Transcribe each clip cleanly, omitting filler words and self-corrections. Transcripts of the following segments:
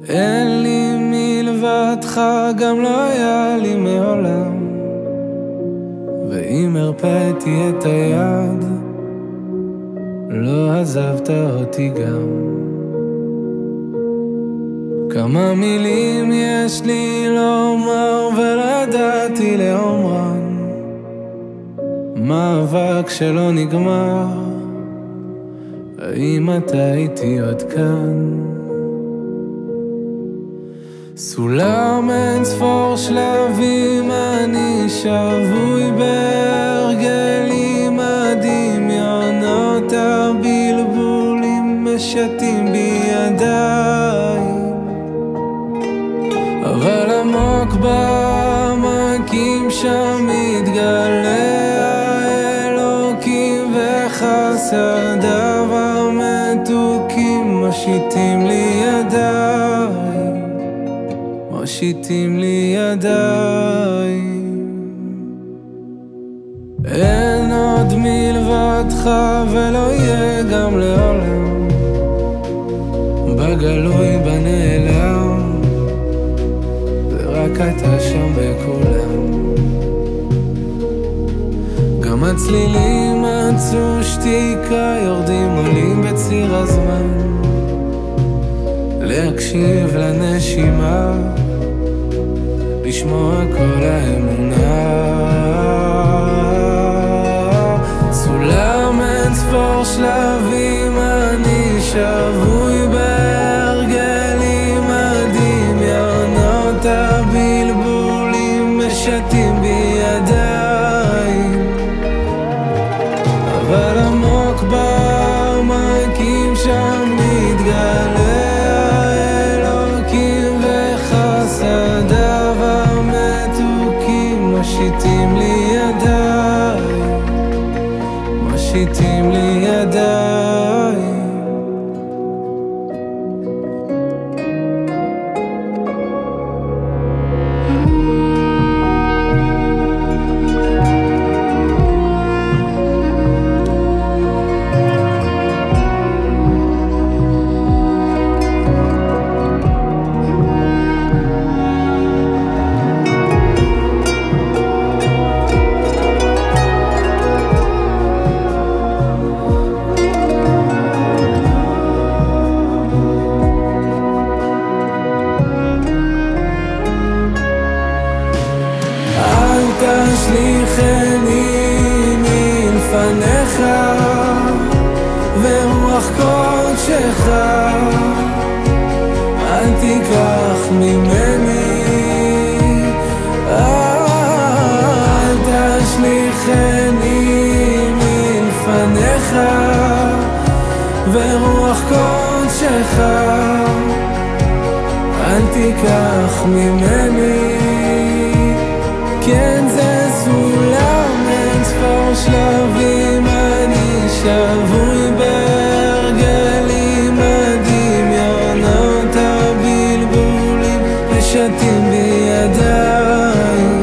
אין לי מלבדך, גם לא היה לי מעולם. ואם הרפאתי את היד, לא עזבת אותי גם. כמה מילים יש לי לומר ולא ידעתי לאומרן, מאבק שלא נגמר, האם אתה איתי עוד כאן? סולם אין ספור שלבים, אני שבוי בהרגלים, הדמיונות הבלבולים משתים בידיי, אבל עמוק בעמקים שם מתגלה האלוקים, וחסדיו המתוקים מושיטים לי ידיי, מושיטים לי ידיים. אין עוד מלבדך ולא יהיה גם לעולם, בגלוי בנעלם, ורק אתה שם בכולם. גם הצלילים מצאו שתיקה, יורדים עולים בציר הזמן, להקשיב לנשימה, לשמוע כל האמונה. סולם אין ספור שלבים, אני שבוי בהרגלים, הדמיונות הבלבולים משתים בידיים, אבל עמוק בעמקים שם מתגלה האלוקים, וחסדיו המתוקים מושיטים לי ידיי, מושיטים לי ידיי. תשליכני מלפניך, ורוח קודשך אל תיקח ממני. אל תשליכני מלפניך, ורוח קודשך אל תיקח ממני. כן, זה סולם אין ספור שלבים, אני שבוי בהרגלים, הדמיונות הבלבולים משתים בידיים,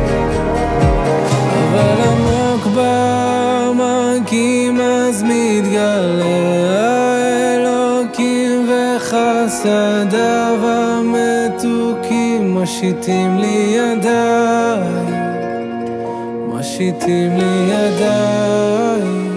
אבל עמוק בעמקים אז מתגלה האלוקים, וחסדיו המתוקים מושיטים לי ידיי, מושיטים לי ידיי.